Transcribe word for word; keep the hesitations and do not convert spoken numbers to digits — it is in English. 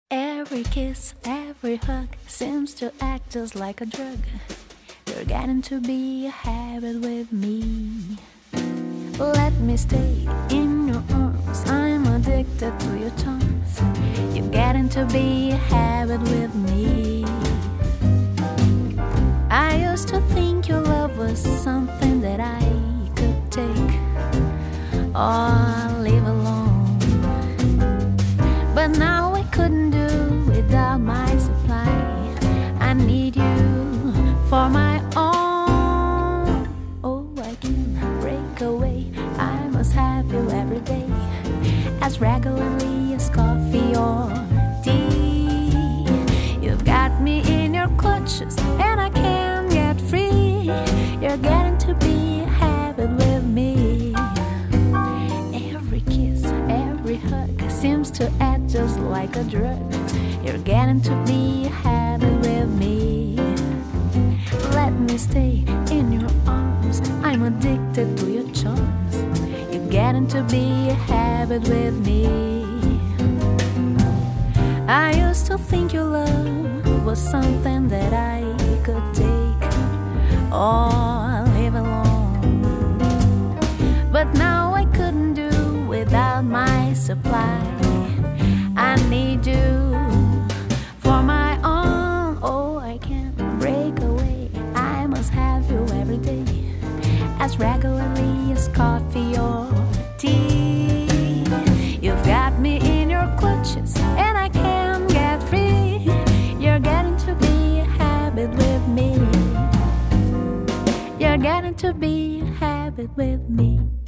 Every kiss, every hug seems to act just like a drug. You're getting to be a habit with me. Let me stay in your arms, I'm addicted to your charms. You're getting to be a habit with me. I used to think your love was something that I could take or leave alone, but now I couldn't do without my supply. I need you for my own. Oh, I can't break away, I must have you every day, as regularly as coffee or tea. You've got me in your clutches and I can't get free. You're getting to be a habit with me. Every kiss, every hug seems to act just like a drug. You're getting to be a habit with me. Let me stay in your arms, I'm addicted to your charms. You're getting to be a habit with me. I used to think your love was something that I could take or live alone, but now I couldn't do without my supply. I need you for my own. Oh, I can't break away, I must have you every day, as regularly as coffee or tea. You've got me in your clutches and I can't get free. You're getting to be a habit with me. You're getting to be a habit with me.